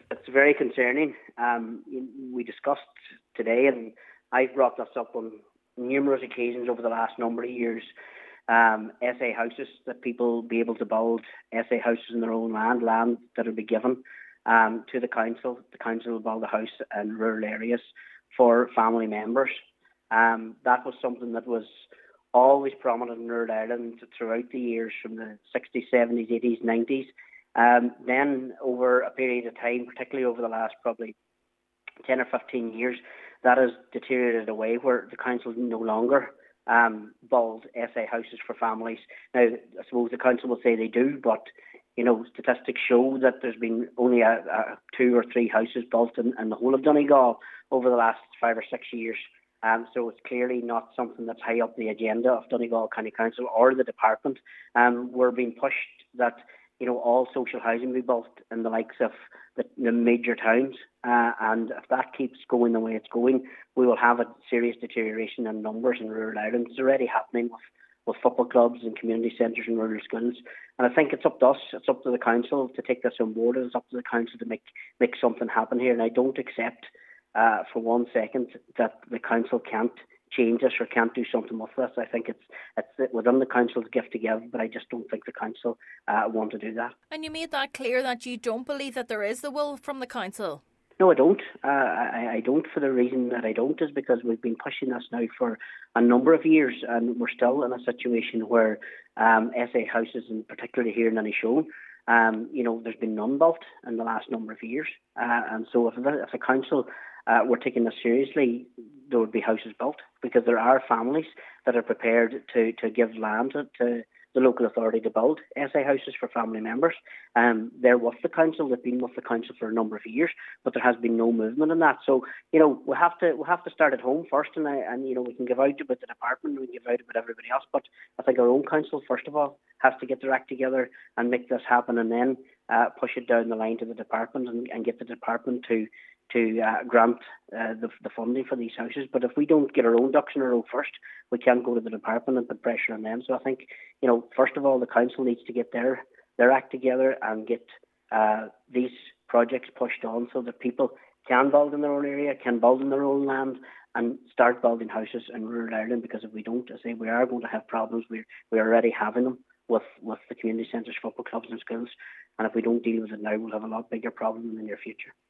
it's very concerning. We discussed today, and I've brought this up on numerous occasions over the last number of years. SA houses, that people be able to build SA houses in their own land that will be given to the council. The council will build a house in rural areas for family members. That was something that was always prominent in rural Ireland throughout the years, from the 60s, 70s, 80s, 90s. Then over a period of time, particularly over the last probably 10 or 15 years, that has deteriorated away, where the council no longer build SA houses for families. Now, I suppose the council will say they do, but statistics show that there's been only a 2 or 3 houses built in the whole of Donegal over the last 5 or 6 years. So it's clearly not something that's high up the agenda of Donegal County Council or the department. We're being pushed that all social housing be built in the likes of the major towns, and if that keeps going the way it's going, we will have a serious deterioration in numbers in rural Ireland. It's already happening with football clubs and community centres and rural schools. And I think it's up to us, it's up to the council to take this on board, and it's up to the council to make something happen here. And I don't accept for 1 second that the council can't change this or can't do something with this. I think it's within the council's gift to give, but I just don't think the council want to do that. And you made that clear that you don't believe that there is the will from the council. No, I don't. I don't, for the reason that I don't is because we've been pushing this now for a number of years, and we're still in a situation where SA houses, and particularly here in Inishowen, there's been none built in the last number of years. And so if the council were taking this seriously, there would be houses built, because there are families that are prepared to give land to the local authority to build SA houses for family members. They're with the council. They've been with the council for a number of years, but there has been no movement in that. So we have to start at home first, and we can give out about the department, we can give out about everybody else, but I think our own council first of all has to get their act together and make this happen, and then push it down the line to the department and get the department to grant the funding for these houses. But if we don't get our own ducks in a row first, we can't go to the department and put pressure on them. So I think, first of all, the council needs to get their act together and get these projects pushed on so that people can build in their own area, can build in their own land, and start building houses in rural Ireland. Because if we don't, I say, we are going to have problems. We're already having them with the community centres, football clubs and schools. And if we don't deal with it now, we'll have a lot bigger problem in the near future.